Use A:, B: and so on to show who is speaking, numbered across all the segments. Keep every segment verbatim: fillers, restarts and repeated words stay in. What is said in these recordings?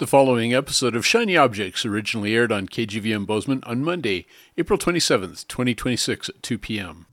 A: The following episode of Shiny Objects originally aired on K G V M Bozeman on Monday, April twenty-seventh, twenty twenty-six at two p.m.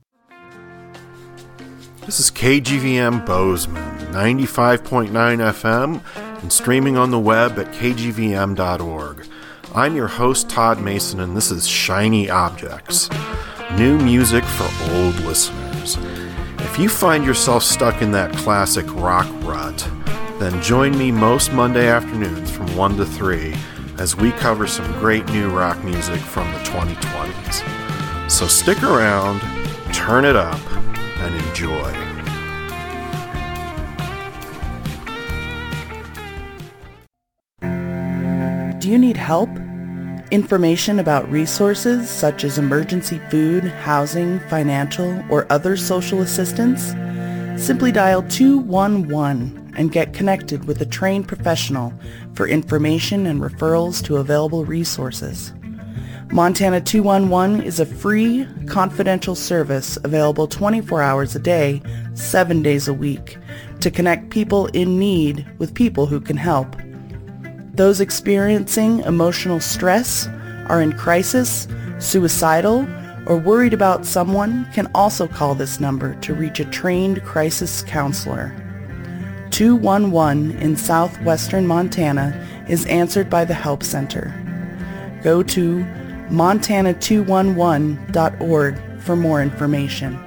B: This is K G V M Bozeman, ninety-five point nine F M, and streaming on the web at k g v m dot org. I'm your host, Todd Mason, and this is Shiny Objects, new music for old listeners. If you find yourself stuck in that classic rock rut, then join me most Monday afternoons from one to three as we cover some great new rock music from the twenty twenties. So stick around, turn it up, and enjoy.
C: Do you need help? Information about resources such as emergency food, housing, financial, or other social assistance? Simply dial two one one and get connected with a trained professional for information and referrals to available resources. Montana two one one is a free, confidential service available twenty-four hours a day, seven days a week, to connect people in need with people who can help. Those experiencing emotional stress, are in crisis, suicidal, or worried about someone can also call this number to reach a trained crisis counselor. two one one in southwestern Montana is answered by the Help Center. Go to montana two one one dot org for more information.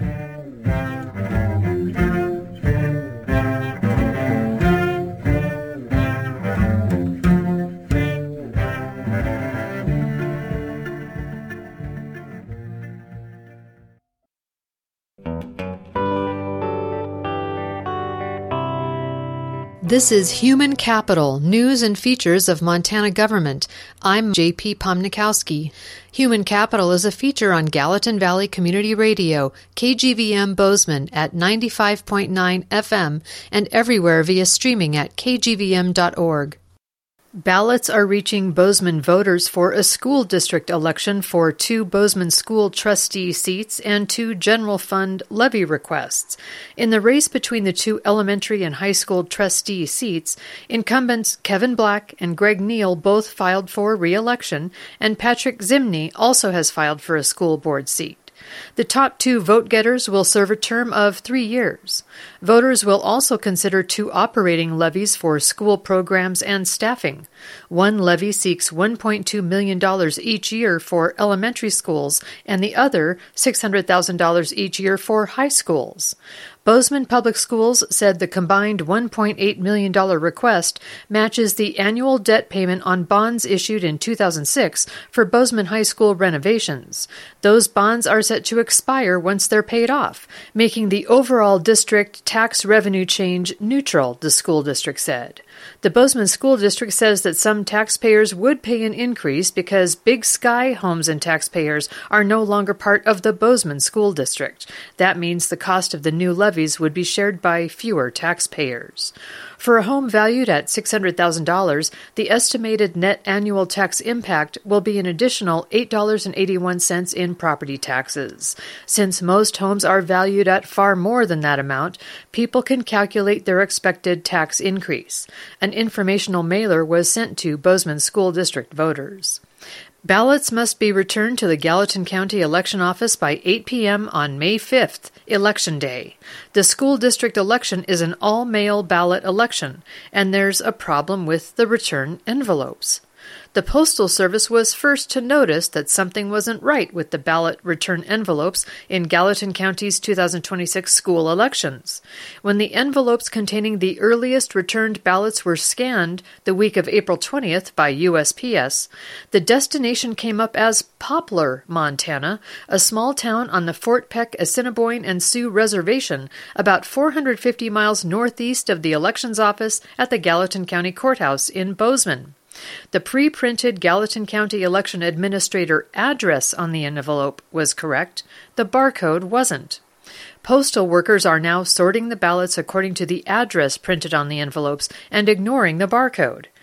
D: This is Human Capital, News and Features of Montana Government. I'm J P Pomnikowski. Human Capital is a feature on Gallatin Valley Community Radio, K G V M Bozeman at ninety-five point nine F M, and everywhere via streaming at k g v m dot org. Ballots are reaching Bozeman voters for a school district election for two Bozeman school trustee seats and two general fund levy requests. In the race between the two elementary and high school trustee seats, incumbents Kevin Black and Greg Neal both filed for re-election, and Patrick Zimney also has filed for a school board seat. The top two vote-getters will serve a term of three years. Voters will also consider two operating levies for school programs and staffing. One levy seeks one point two million dollars each year for elementary schools, and the other six hundred thousand dollars each year for high schools. Bozeman Public Schools said the combined one point eight million dollars request matches the annual debt payment on bonds issued in two thousand six for Bozeman High School renovations. Those bonds are set to expire once they're paid off, making the overall district tax revenue change neutral, the school district said. The Bozeman School District says that some taxpayers would pay an increase because Big Sky homes and taxpayers are no longer part of the Bozeman School District. That means the cost of the new levies would be shared by fewer taxpayers. For a home valued at six hundred thousand dollars, the estimated net annual tax impact will be an additional eight dollars and eighty-one cents in property taxes. Since most homes are valued at far more than that amount, people can calculate their expected tax increase. An informational mailer was sent to Bozeman School District voters. Ballots must be returned to the Gallatin County Election Office by eight p.m. on May fifth, Election Day. The school district election is an all-mail ballot election, and there's a problem with the return envelopes. The Postal Service was first to notice that something wasn't right with the ballot return envelopes in Gallatin County's two thousand twenty-six school elections. When the envelopes containing the earliest returned ballots were scanned the week of April twentieth by U S P S, the destination came up as Poplar, Montana, a small town on the Fort Peck, Assiniboine, and Sioux Reservation, about four hundred fifty miles northeast of the elections office at the Gallatin County Courthouse in Bozeman. The pre-printed Gallatin County Election Administrator address on the envelope was correct. The barcode wasn't. Postal workers are now sorting the ballots according to the address printed on the envelopes and ignoring the barcode.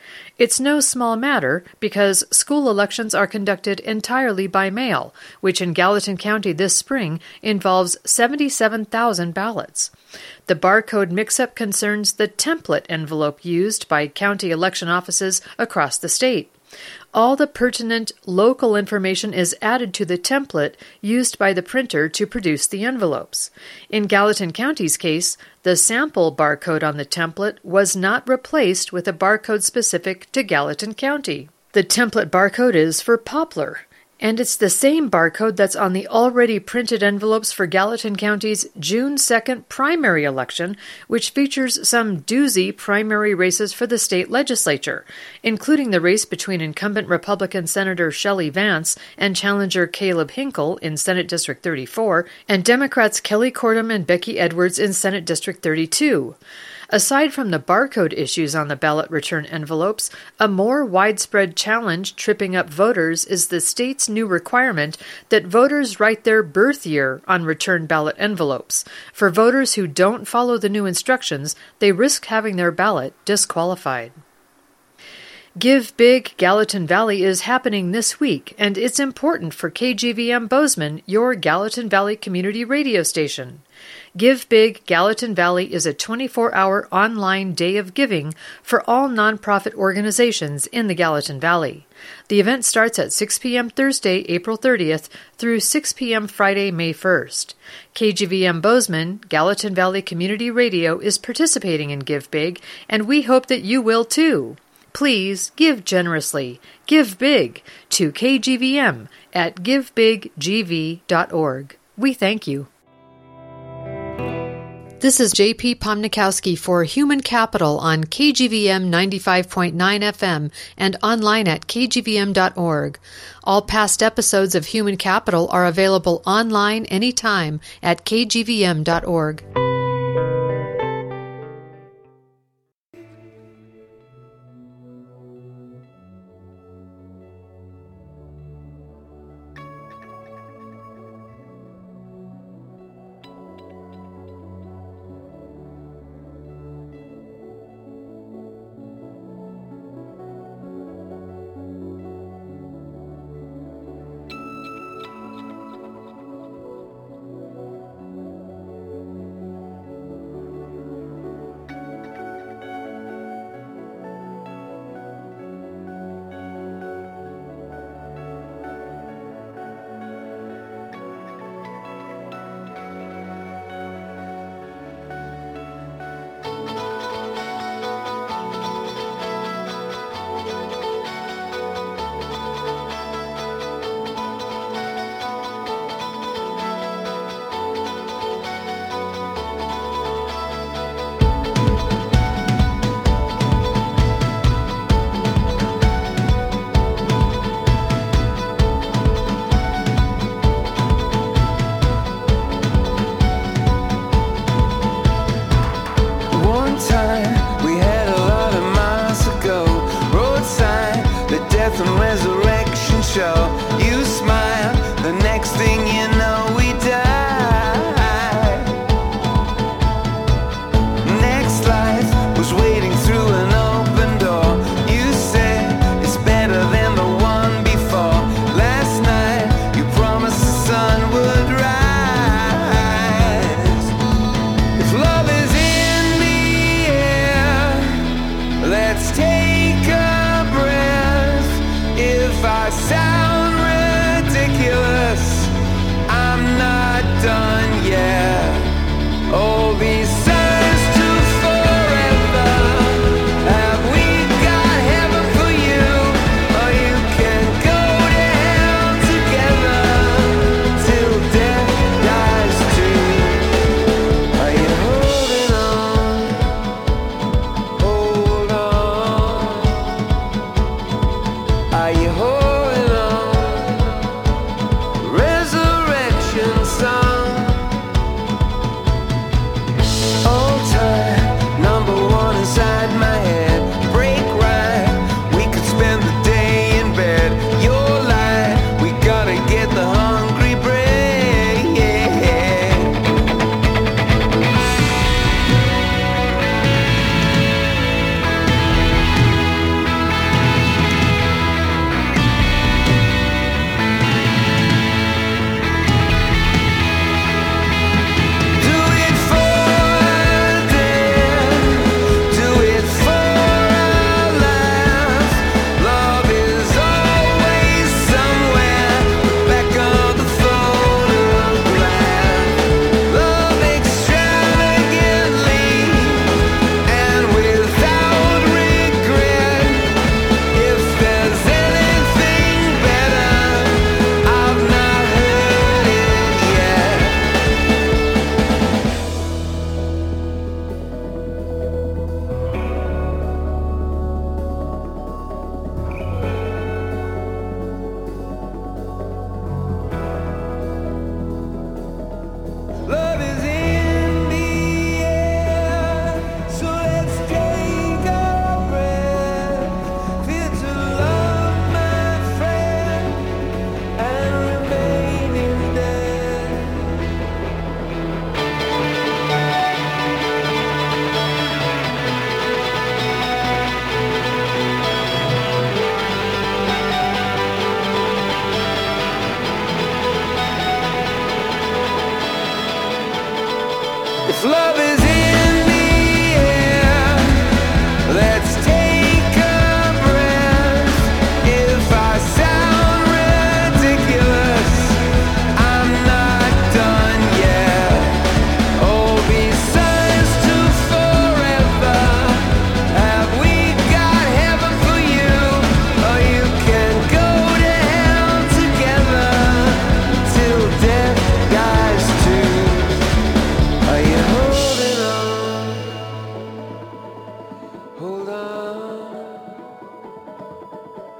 D: It's no small matter because school elections are conducted entirely by mail, which in Gallatin County this spring involves seventy-seven thousand ballots. The barcode mix-up concerns the template envelope used by county election offices across the state. All the pertinent local information is added to the template used by the printer to produce the envelopes. In Gallatin County's case, the sample barcode on the template was not replaced with a barcode specific to Gallatin County. The template barcode is for Poplar, and it's the same barcode that's on the already printed envelopes for Gallatin County's June second primary election, which features some doozy primary races for the state legislature, including the race between incumbent Republican Senator Shelley Vance and challenger Caleb Hinkle in Senate District thirty-four, and Democrats Kelly Cordham and Becky Edwards in Senate District thirty-two. Aside from the barcode issues on the ballot return envelopes, a more widespread challenge tripping up voters is the state's new requirement that voters write their birth year on return ballot envelopes. For voters who don't follow the new instructions, they risk having their ballot disqualified. Give Big Gallatin Valley is happening this week, and it's important for K G V M Bozeman, your Gallatin Valley community radio station. Give Big Gallatin Valley is a twenty-four hour online day of giving for all nonprofit organizations in the Gallatin Valley. The event starts at six p.m. Thursday, April thirtieth through six p.m. Friday, May first. K G V M Bozeman, Gallatin Valley Community Radio, is participating in Give Big, and we hope that you will too. Please give generously, give big to K G V M at give big g v dot org. We thank you. This is J P Pomnikowski for Human Capital on K G V M ninety-five point nine F M and online at k g v m dot org. All past episodes of Human Capital are available online anytime at k g v m dot org.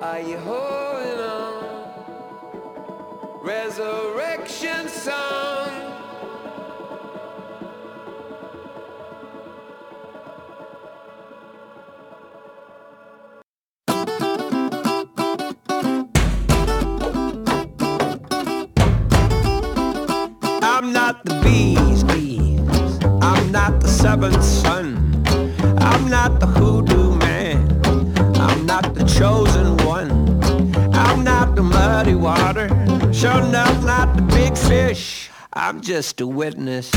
E: Are you holding on? Resurrection song.
F: I'm not the bee's knees. I'm not the seventh son. I'm not the hoodoo man. I'm not the chosen one. I'm not the muddy water. Sure enough, not the big fish. I'm just a witness.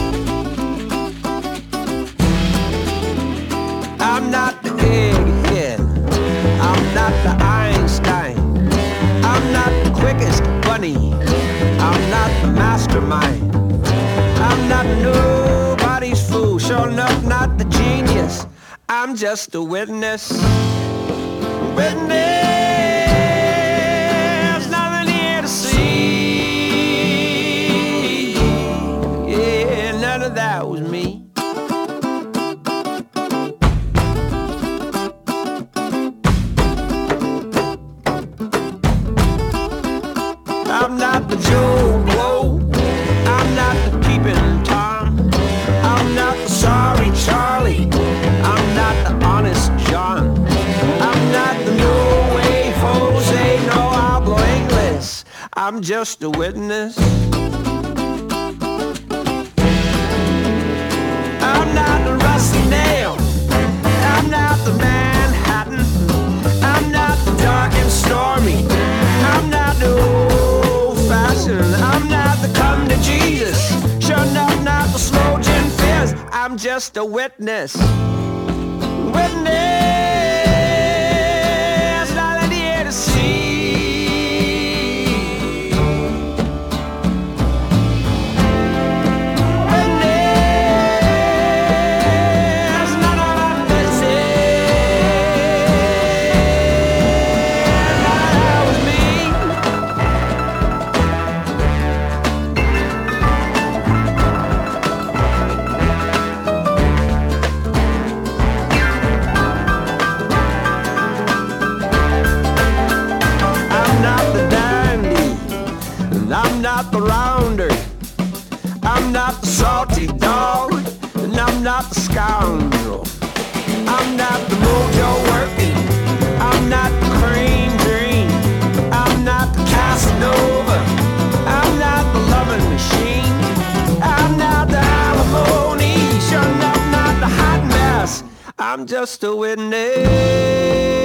F: I'm not the egghead. I'm not the Einstein. I'm not the quickest bunny. I'm not the mastermind. I'm not nobody's fool. Sure enough, not the genius. I'm just a witness. Witness, nothing here to see. Yeah, none of that was me. I'm not the Joe Blow. I'm not the peeping Tom. I'm not the sorry Charlie. I'm not the honest John. I'm not the no way Jose, no hablo English. I'm just a witness. I'm not the rusty nail. I'm not the Manhattan. I'm not the dark and stormy. I'm not the old fashioned. I'm not the come to Jesus. Sure enough, not the slow gin fizz. I'm just a witness. Witness, nothing here to see. Witness, none of my business. That was me. I'm not the dandy, and I'm not the rounder. I'm not the salty dog, and I'm not the scoundrel. I'm not the mojo working. I'm not the cream dream. I'm not the Casanova. I'm not the loving machine. I'm not the alimony. Sure enough, not the hot mess. I'm just a witness.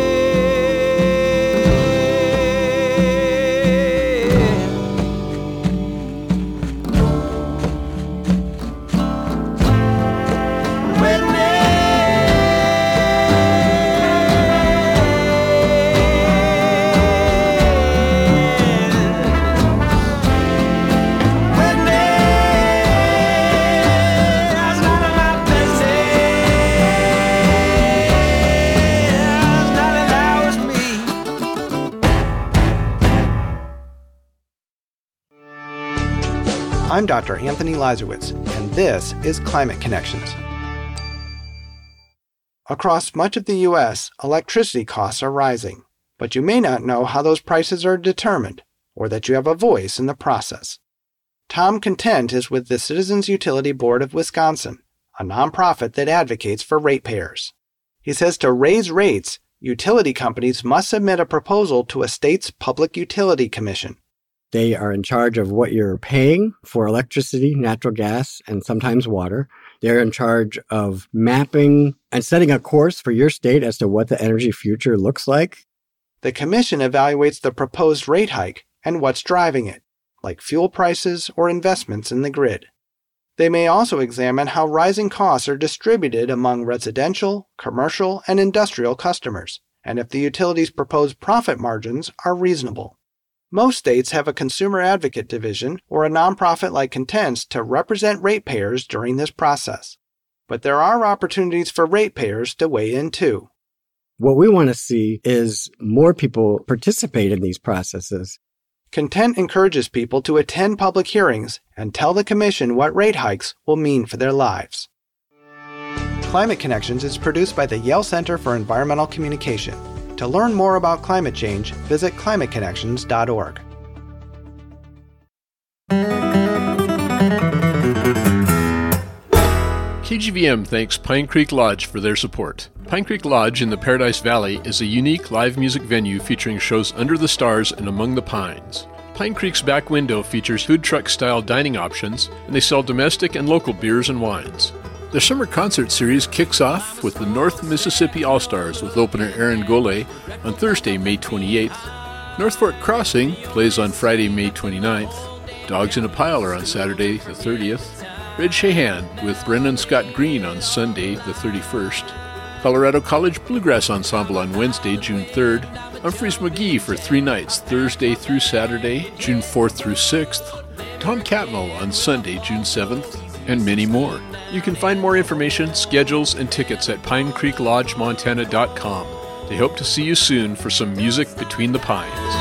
G: I'm Doctor Anthony Lazarowitz, and this is Climate Connections. Across much of the U S, electricity costs are rising, but you may not know how those prices are determined, or that you have a voice in the process. Tom Content is with the Citizens Utility Board of Wisconsin, a nonprofit that advocates for ratepayers. He says to raise rates, utility companies must submit a proposal to a state's Public Utility Commission.
H: They are in charge of what you're paying for electricity, natural gas, and sometimes water. They're in charge of mapping and setting a course for your state as to what the energy future looks like.
G: The commission evaluates the proposed rate hike and what's driving it, like fuel prices or investments in the grid. They may also examine how rising costs are distributed among residential, commercial, and industrial customers, and if the utility's proposed profit margins are reasonable. Most states have a consumer advocate division or a nonprofit like Content's to represent ratepayers during this process. But there are opportunities for ratepayers to weigh in too.
H: What we want to see is more people participate in these processes.
G: Content encourages people to attend public hearings and tell the Commission what rate hikes will mean for their lives. Climate Connections is produced by the Yale Center for Environmental Communication. To learn more about climate change, visit climate connections dot org.
A: K G V M thanks Pine Creek Lodge for their support. Pine Creek Lodge in the Paradise Valley is a unique live music venue featuring shows under the stars and among the pines. Pine Creek's back window features food truck-style dining options, and they sell domestic and local beers and wines. Their summer concert series kicks off with the North Mississippi All-Stars with opener Aaron Gole on Thursday, May twenty-eighth. North Fork Crossing plays on Friday, May twenty-ninth. Dogs in a Pile are on Saturday, the thirtieth. Red Shahan with Brennan Scott Green on Sunday, the thirty-first. Colorado College Bluegrass Ensemble on Wednesday, June third. Humphreys McGee for three nights, Thursday through Saturday, June fourth through sixth. Tom Catmull on Sunday, June seventh, and many more. You can find more information, schedules, and tickets at pine creek lodge montana dot com. They hope to see you soon for some music between the pines.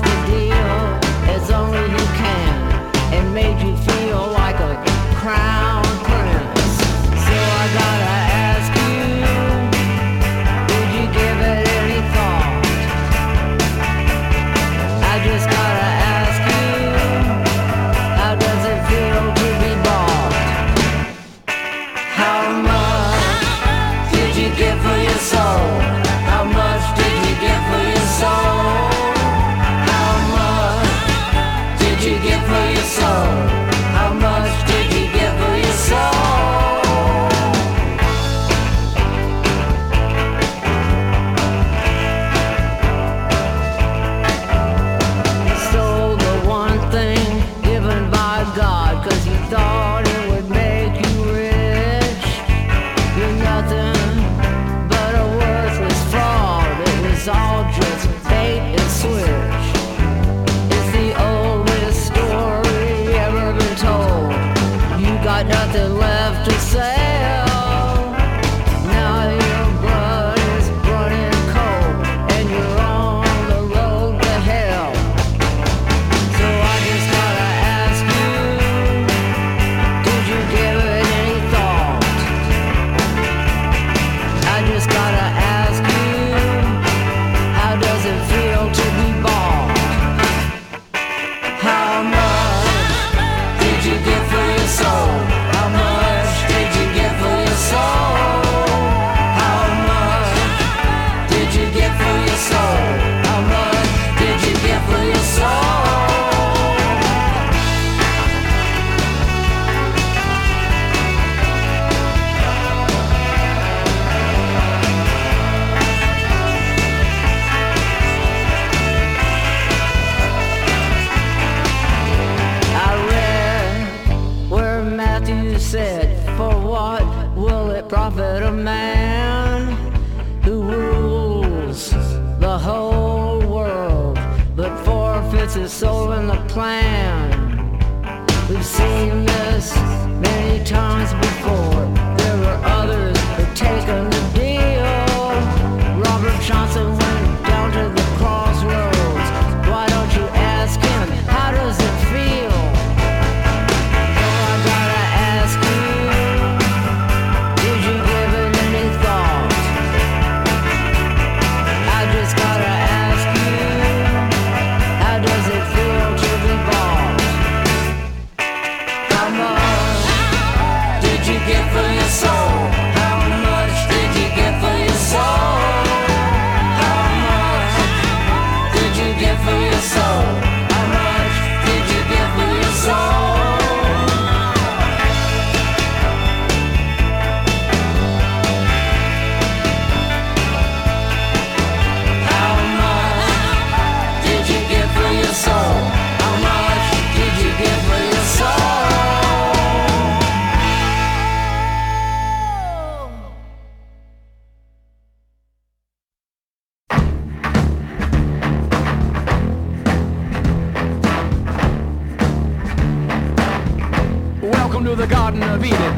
I: Crown. got nothing left to sell. Now your blood is running cold and you're on the road to hell. So I just gotta ask you, did you give it any thought? I just gotta ask you, how does it feel to be bought? How much did you get for your soul? How much did you get for your soul? How much did you get for your soul? How much did you get for your soul? I read where Matthew said, for what will it profit a man who rules the whole world but forfeits his soul in the plan? We've seen this many times before. There were others who taken the deal. Robert Johnson went down to the crossroads. Why don't you ask him, how does it feel? So I gotta ask you, did you give it any thought? I just gotta ask you, how does it feel to be bought? How much did you get for your soul? How much did you get for your soul? How much did you get for your soul? How much did you get for your soul? How much did you get for your soul? How much did you get for your soul?
E: Welcome to the Garden of Eden.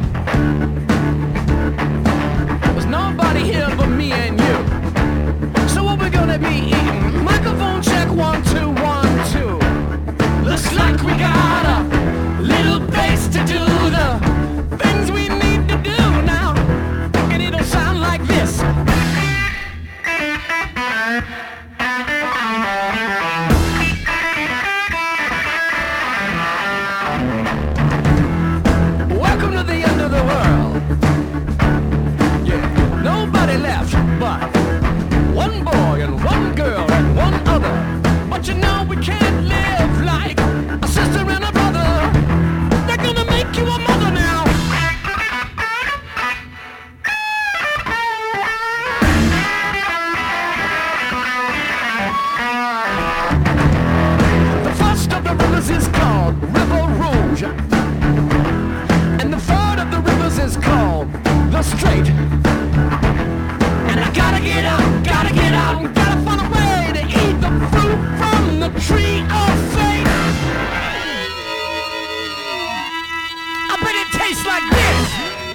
E: There's nobody here but me and you. So what we gonna be eating? Microphone check, one, two, one, two. Looks like we got a little place to do the things we need to do now. And it'll sound like this. Welcome to the end of the world. Yeah, nobody left but one boy and one girl and one other. But you know we can't live like a sister and a brother. They're gonna make you a mother now. The first of the rivers is called River Rouge. And the third of the rivers is called the Strait. And I gotta get out, gotta get out, and gotta find a way to eat the fruit from the tree of fate. I bet it tastes like this.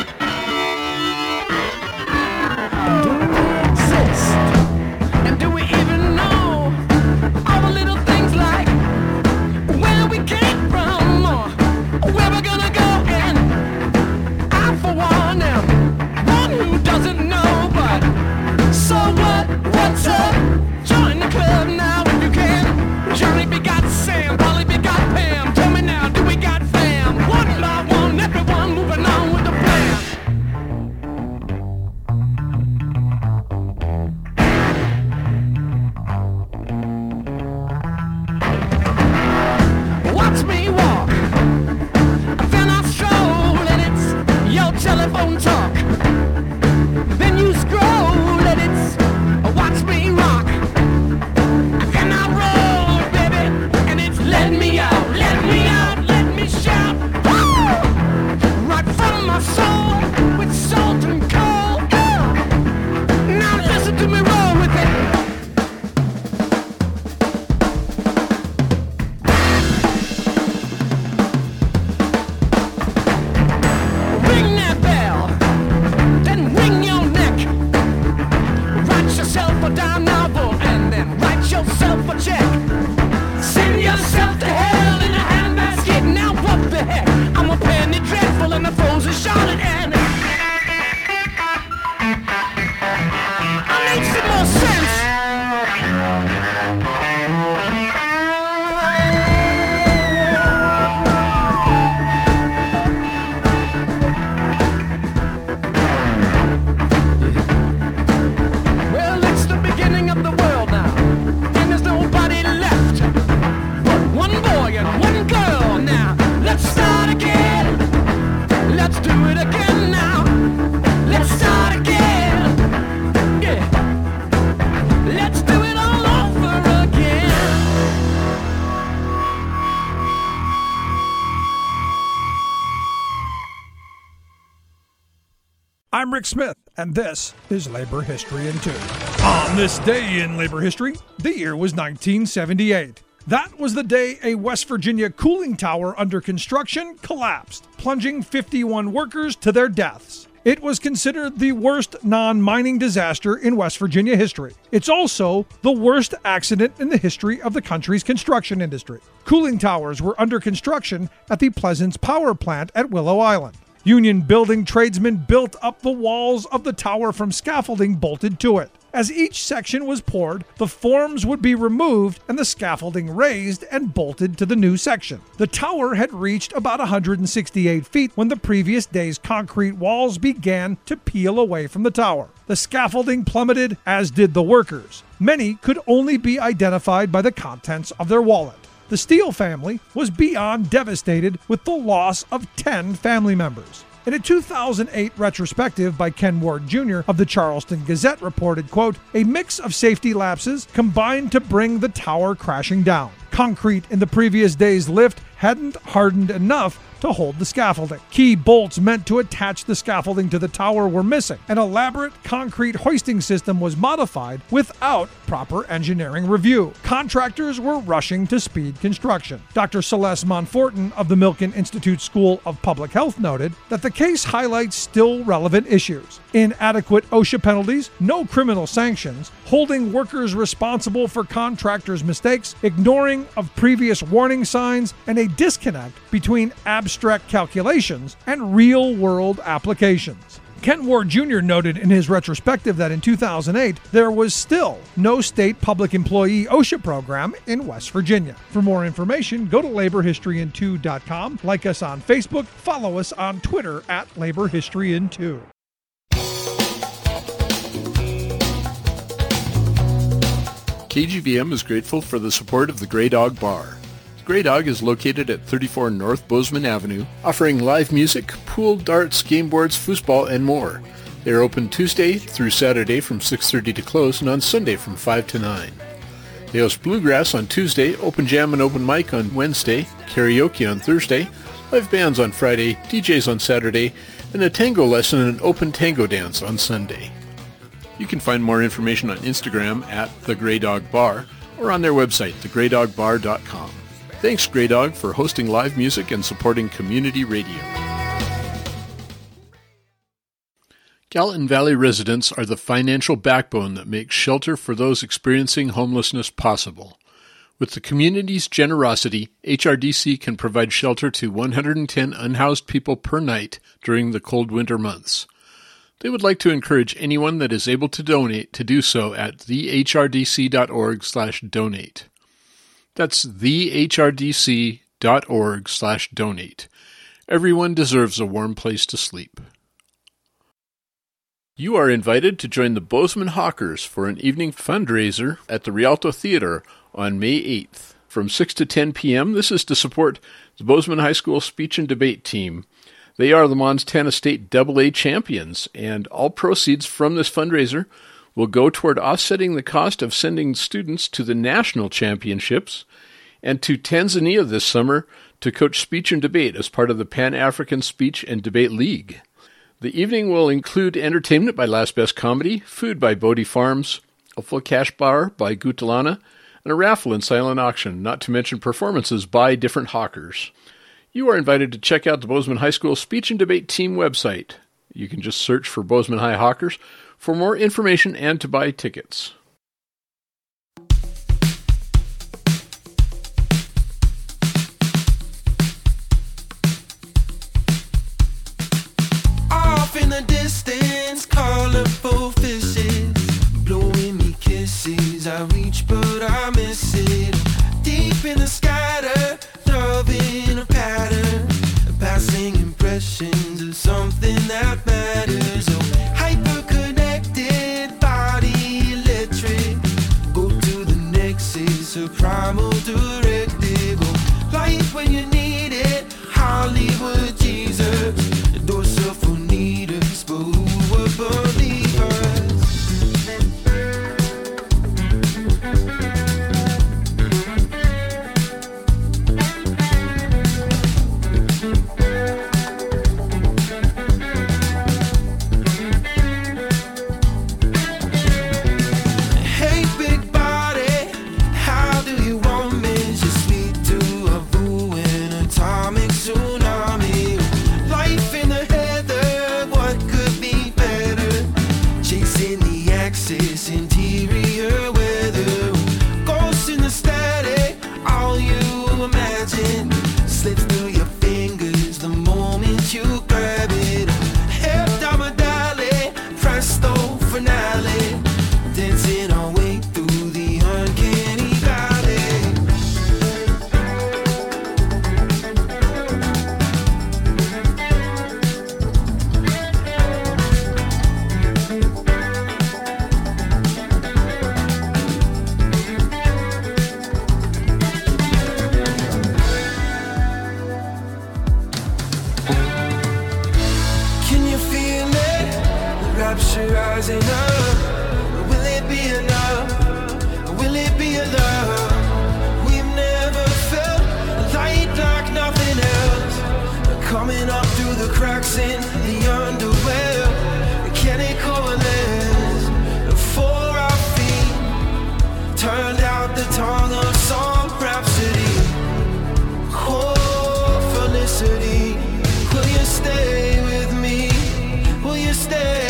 E: Do we exist? And do we even know all the little things like where we came from or where we're gonna go? And I, for one, am one who doesn't know, but so what? What's up? Join the club now if you can. Johnny begot Sam, Polly begot Pam. Tell me now, do we got fam? One by one, everyone moving on with the plan. and shouting and I need some more sense. Well, it's the beginning of the world now, and there's nobody left but one boy and one girl. Now let's start again. Let's do it again now. Let's start again. Yeah. Let's do it all over again.
J: I'm Rick Smith, and this is Labor History in Two. On this day in labor history, the year was nineteen seventy-eight. That was the day a West Virginia cooling tower under construction collapsed, plunging fifty-one workers to their deaths. It was considered the worst non-mining disaster in West Virginia history. It's also the worst accident in the history of the country's construction industry. Cooling towers were under construction at the Pleasance Power Plant at Willow Island. Union building tradesmen built up the walls of the tower from scaffolding bolted to it. As each section was poured, the forms would be removed and the scaffolding raised and bolted to the new section. The tower had reached about one hundred sixty-eight feet when the previous day's concrete walls began to peel away from the tower. The scaffolding plummeted, as did the workers. Many could only be identified by the contents of their wallet. The Steele family was beyond devastated with the loss of ten family members. In a two thousand eight retrospective by Ken Ward Junior of the Charleston Gazette reported, quote, a mix of safety lapses combined to bring the tower crashing down. Concrete in the previous day's lift hadn't hardened enough to hold the scaffolding. Key bolts meant to attach the scaffolding to the tower were missing. An elaborate concrete hoisting system was modified without proper engineering review. Contractors were rushing to speed construction. Doctor Celeste Monforton of the Milken Institute School of Public Health noted that the case highlights still relevant issues: inadequate OSHA penalties, no criminal sanctions, holding workers responsible for contractors' mistakes, ignoring of previous warning signs, and a disconnect between abstract calculations and real-world applications. Kent Ward Junior noted in his retrospective that in two thousand eight, there was still no state public employee OSHA program in West Virginia. For more information, go to labor history in two dot com, like us on Facebook, follow us on Twitter at Labor History in two.
A: K G V M is grateful for the support of the Grey Dog Bar. Grey Dog is located at thirty-four North Bozeman Avenue, offering live music, pool, darts, game boards, foosball, and more. They are open Tuesday through Saturday from six thirty to close and on Sunday from five to nine. They host bluegrass on Tuesday, open jam and open mic on Wednesday, karaoke on Thursday, live bands on Friday, D Js on Saturday, and a tango lesson and open tango dance on Sunday. You can find more information on Instagram at The Grey Dog Bar or on their website, the grey dog bar dot com. Thanks, Grey Dog, for hosting live music and supporting community radio. Gallatin Valley residents are the financial backbone that makes shelter for those experiencing homelessness possible. With the community's generosity, H R D C can provide shelter to one hundred ten unhoused people per night during the cold winter months. They would like to encourage anyone that is able to donate to do so at the h r d c dot org slash donate. That's the h r d c dot org slash donate. Everyone deserves a warm place to sleep. You are invited to join the Bozeman Hawkers for an evening fundraiser at the Rialto Theater on May eighth. From six to ten p.m., this is to support the Bozeman High School Speech and Debate Team. They are the Montana State double A champions, and all proceeds from this fundraiser will go toward offsetting the cost of sending students to the national championships and to Tanzania this summer to coach speech and debate as part of the Pan-African Speech and Debate League. The evening will include entertainment by Last Best Comedy, food by Bodie Farms, a full cash bar by Gutalana, and a raffle and silent auction, not to mention performances by different hawkers. You are invited to check out the Bozeman High School Speech and Debate Team website. You can just search for Bozeman High Hawkers for more information and to buy tickets.
K: vibrations of something that matters. Oh, hyper-connected body electric. Go to the nexus of primal directive. Oh, life when you need it. Hollywood Jesus. Those who need us, but who would believe us? Interior weather, ghosts in the static, all you imagine slips through your fingers the moment you grab it. Hebdomadale, presto finale, dancing our way through the uncanny valley. Rising up, will it be enough? Will it be a love we've never felt? Light like nothing else, coming up through the cracks in the underwear. Can it coalesce for our feet? Turned out the tongue of song rhapsody. Oh, felicity, will you stay with me? Will you stay?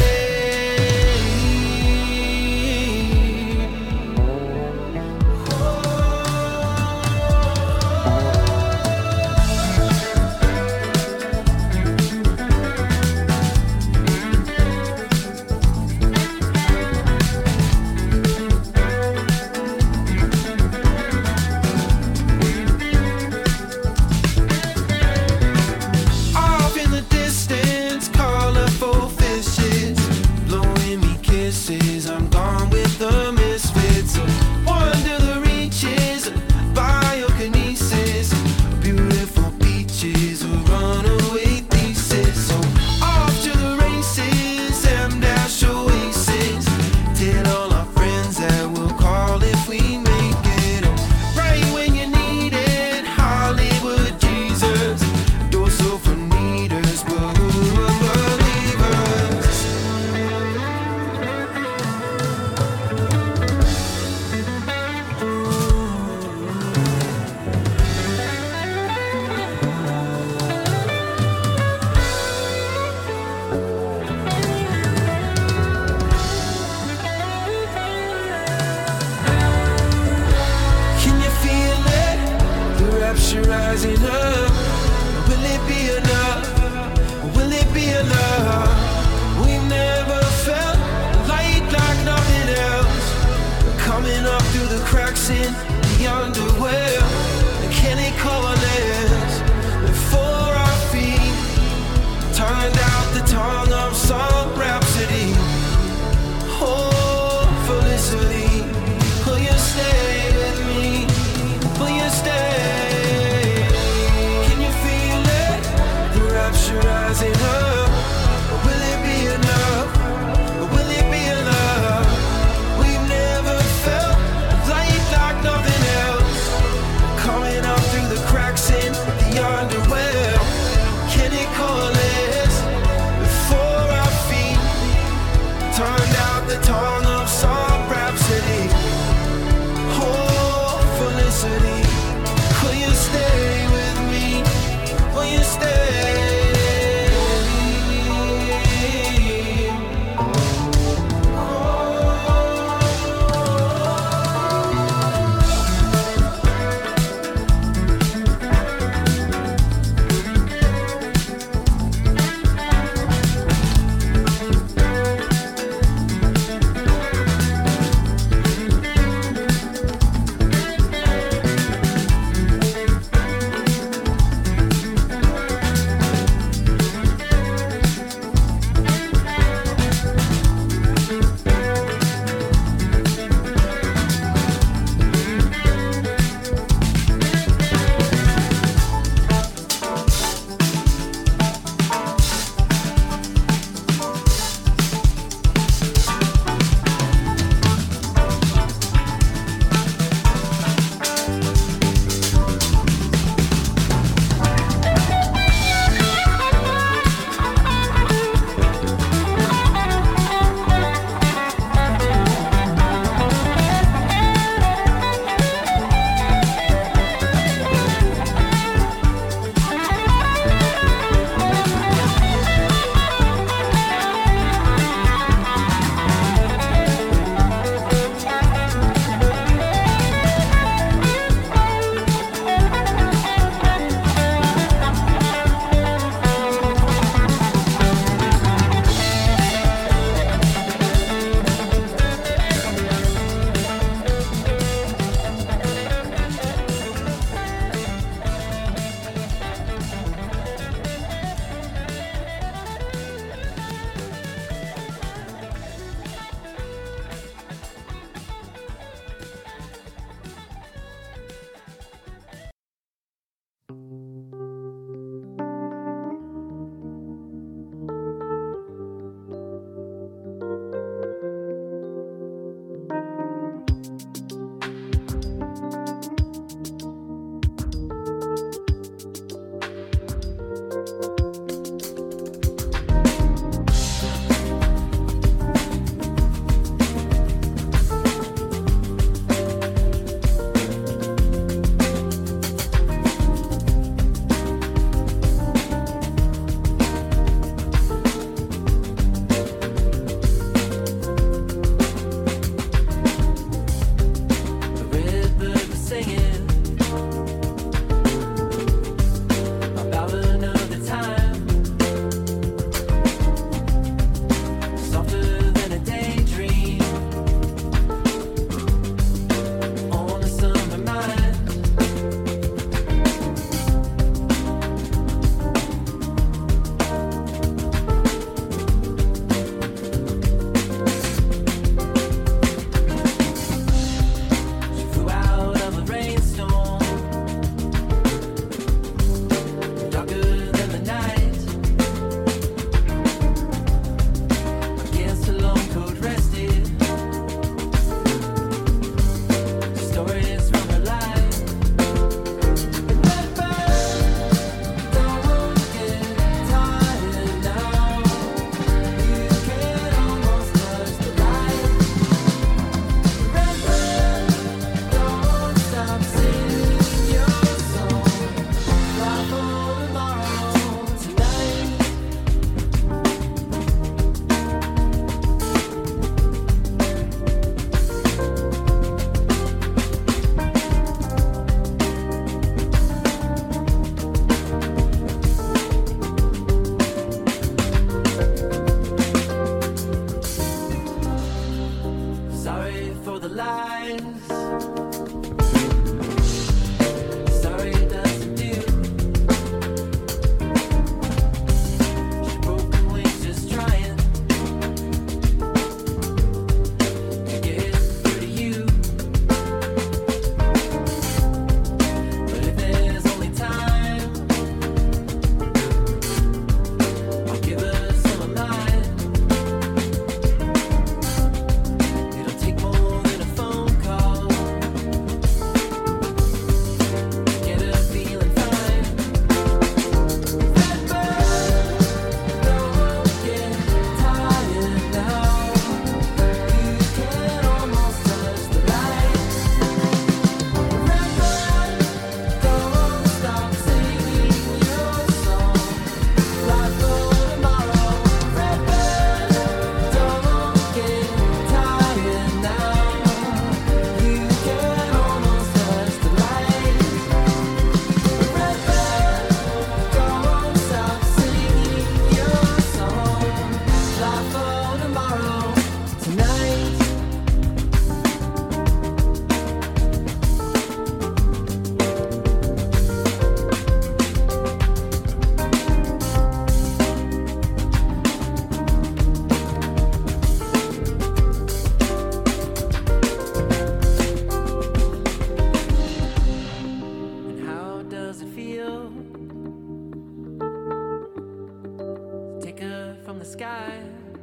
I: the sky.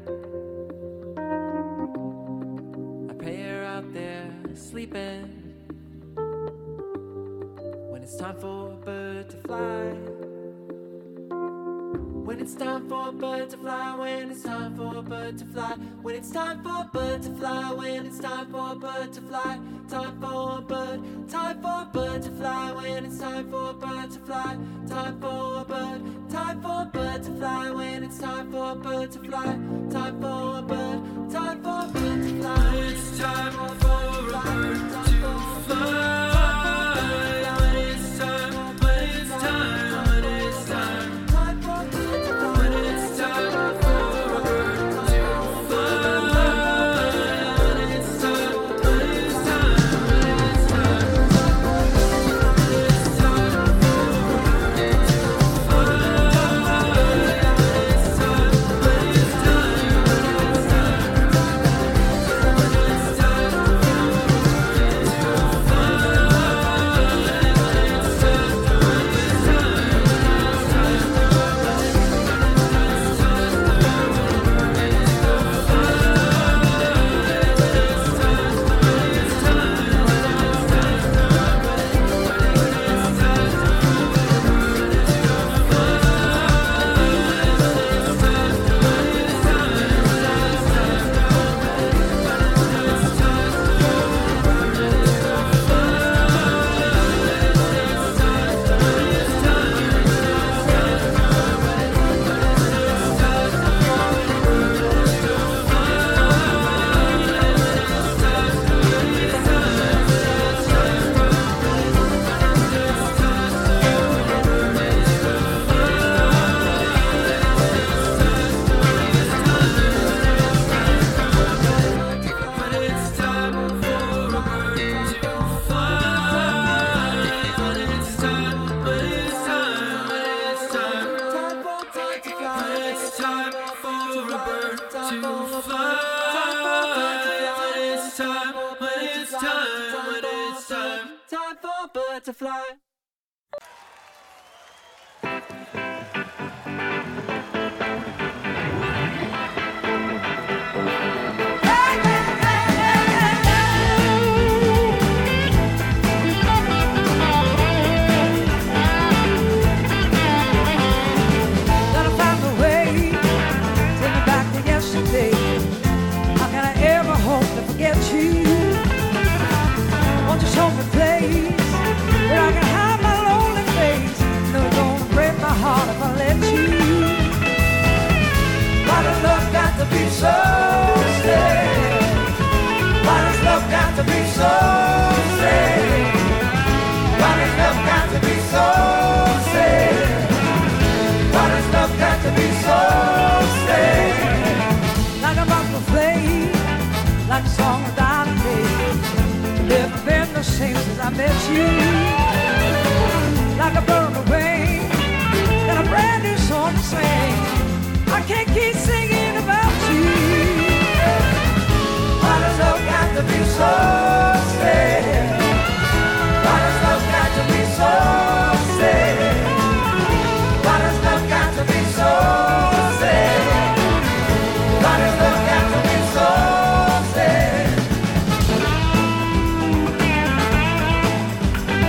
I: I pray you're out there sleeping when it's time for a bird to fly. When it's time for a bird to fly, when it's time for a bird to fly, when it's time for a bird to fly, when it's time for a bird to fly, time for a bird, time for a bird to fly, when it's time for a bird to fly, time for a bird, time for a bird to fly, when it's time for a bird to fly, time for a bird, time for a bird to fly, it's time for a bird to fly. To fly. I met you like a bird away, and a brand new song to sing. I can't keep singing about you. Why does love got to be so sad? Why does love got to be so sad? Why does love got to be so sad? Why does love got to be so sad?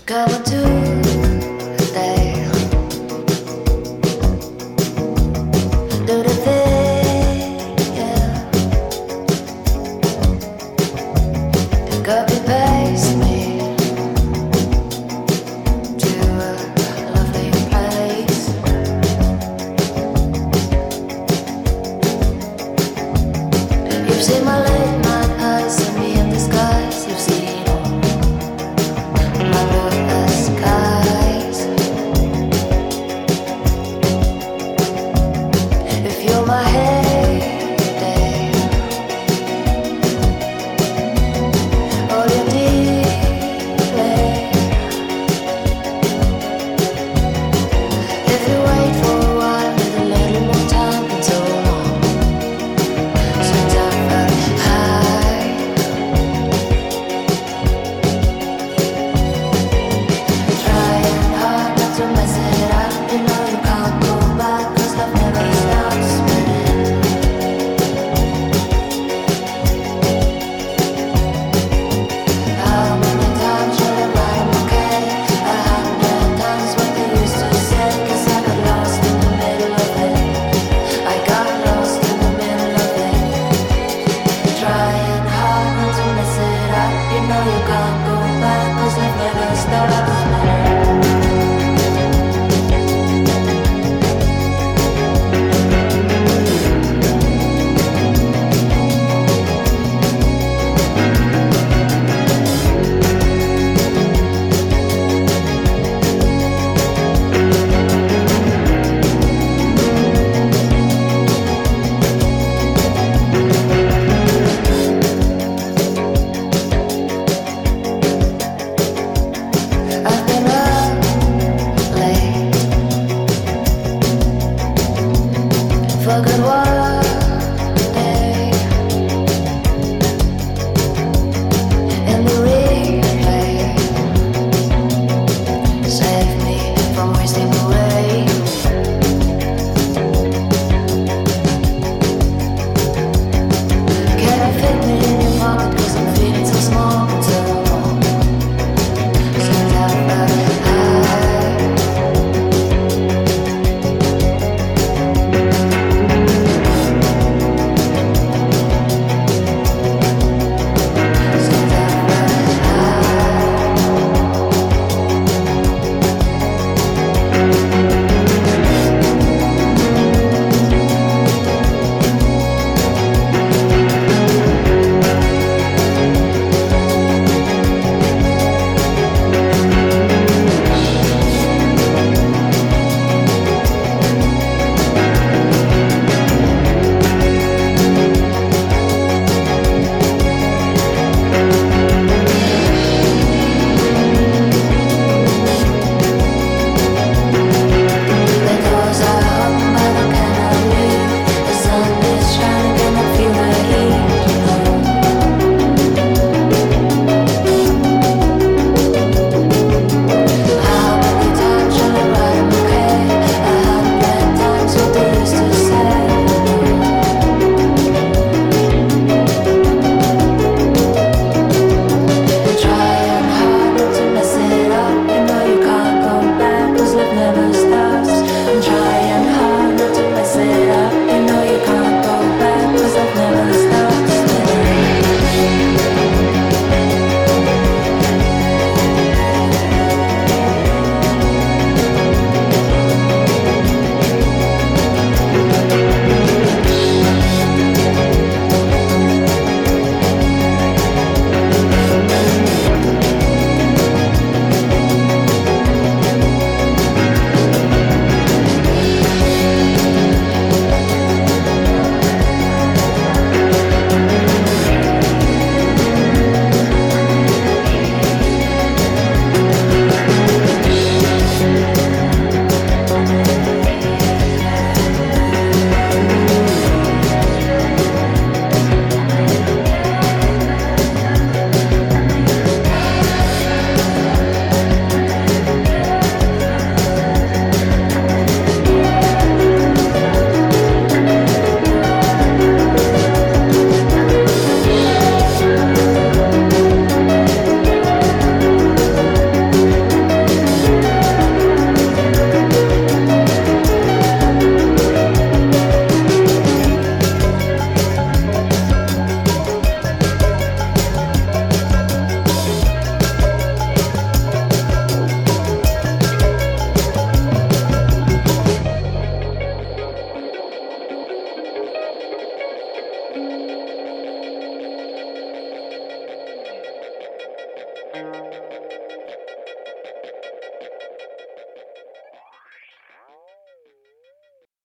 L: Going